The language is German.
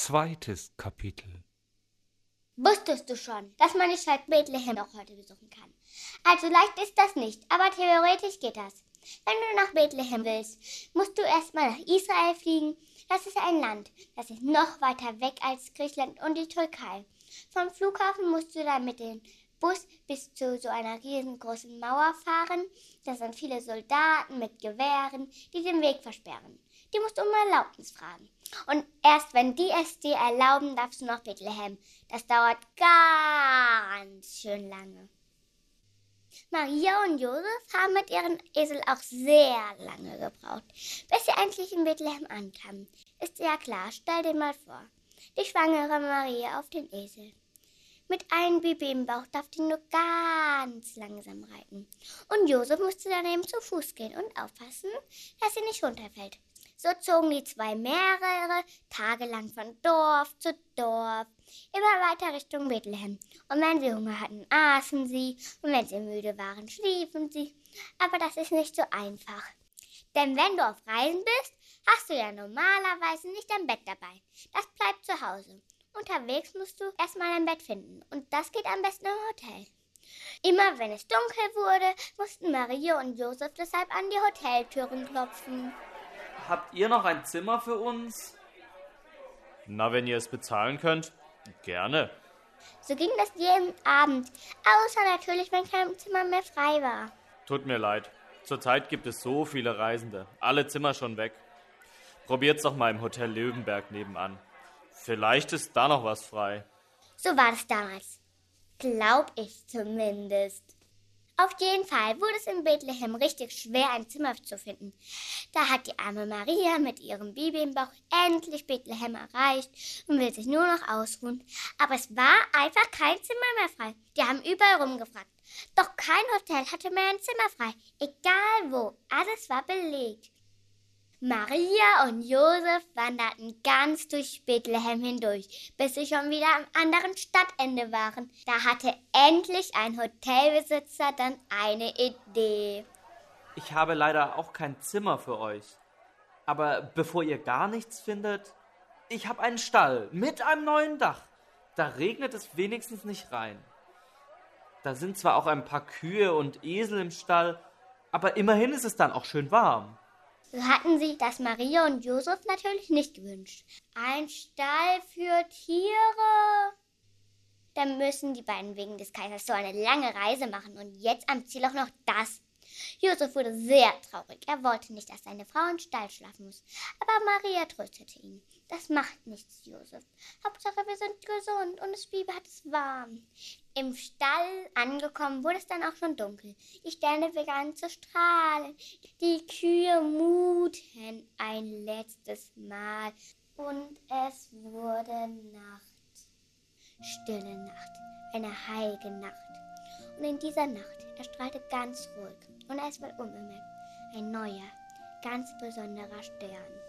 Zweites Kapitel. Wusstest du schon, dass man die Stadt Bethlehem auch heute besuchen kann? Also leicht ist das nicht, aber theoretisch geht das. Wenn du nach Bethlehem willst, musst du erstmal nach Israel fliegen. Das ist ein Land, das ist noch weiter weg als Griechenland und die Türkei. Vom Flughafen musst du dann mit dem Bus bis zu so einer riesengroßen Mauer fahren. Da sind viele Soldaten mit Gewehren, die den Weg versperren. Die musst du um Erlaubnis fragen. Und erst wenn die es dir erlauben, darfst du nach Bethlehem. Das dauert ganz schön lange. Maria und Josef haben mit ihrem Esel auch sehr lange gebraucht, bis sie endlich in Bethlehem ankamen. Ist ja klar, stell dir mal vor, die schwangere Maria auf den Esel. Mit einem Baby im Bauch darf die nur ganz langsam reiten. Und Josef musste daneben zu Fuß gehen und aufpassen, dass sie nicht runterfällt. So zogen die zwei mehrere Tage lang von Dorf zu Dorf, immer weiter Richtung Bethlehem. Und wenn sie Hunger hatten, aßen sie, und wenn sie müde waren, schliefen sie. Aber das ist nicht so einfach. Denn wenn du auf Reisen bist, hast du ja normalerweise nicht ein Bett dabei. Das bleibt zu Hause. Unterwegs musst du erstmal ein Bett finden, und das geht am besten im Hotel. Immer wenn es dunkel wurde, mussten Maria und Josef deshalb an die Hoteltüren klopfen. Habt ihr noch ein Zimmer für uns? Na, wenn ihr es bezahlen könnt, gerne. So ging das jeden Abend, außer natürlich, wenn kein Zimmer mehr frei war. Tut mir leid. Zurzeit gibt es so viele Reisende. Alle Zimmer schon weg. Probiert's doch mal im Hotel Löwenberg nebenan. Vielleicht ist da noch was frei. So war das damals. Glaub ich zumindest. Auf jeden Fall wurde es in Bethlehem richtig schwer, ein Zimmer zu finden. Da hat die arme Maria mit ihrem Baby im Bauch endlich Bethlehem erreicht und will sich nur noch ausruhen. Aber es war einfach kein Zimmer mehr frei. Die haben überall rumgefragt. Doch kein Hotel hatte mehr ein Zimmer frei. Egal wo, alles war belegt. Maria und Josef wanderten ganz durch Bethlehem hindurch, bis sie schon wieder am anderen Stadtende waren. Da hatte endlich ein Hotelbesitzer dann eine Idee. Ich habe leider auch kein Zimmer für euch. Aber bevor ihr gar nichts findet, ich habe einen Stall mit einem neuen Dach. Da regnet es wenigstens nicht rein. Da sind zwar auch ein paar Kühe und Esel im Stall, aber immerhin ist es dann auch schön warm. So hatten sich das Maria und Josef natürlich nicht gewünscht. Ein Stall für Tiere. Dann müssen die beiden wegen des Kaisers so eine lange Reise machen und jetzt am Ziel auch noch das. Josef wurde sehr traurig. Er wollte nicht, dass seine Frau im Stall schlafen muss. Aber Maria tröstete ihn. Das macht nichts, Josef. Hauptsache, wir sind gesund und das Baby hat es warm. Im Stall angekommen, wurde es dann auch schon dunkel. Die Sterne begannen zu strahlen. Die Kühe muten ein letztes Mal. Und es wurde Nacht. Stille Nacht. Eine heilige Nacht. Und in dieser Nacht erstrahlte ganz ruhig und es war unbemerkt ein neuer, ganz besonderer Stern.